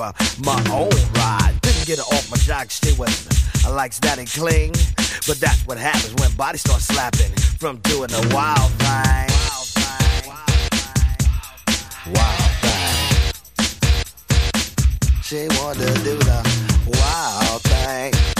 my own ride. Didn't get her off my jock, stay with me. I likes that and cling, but that's what happens when bodies start slapping from doing a wild thing. Wild thing. She wanted to do the wild thing.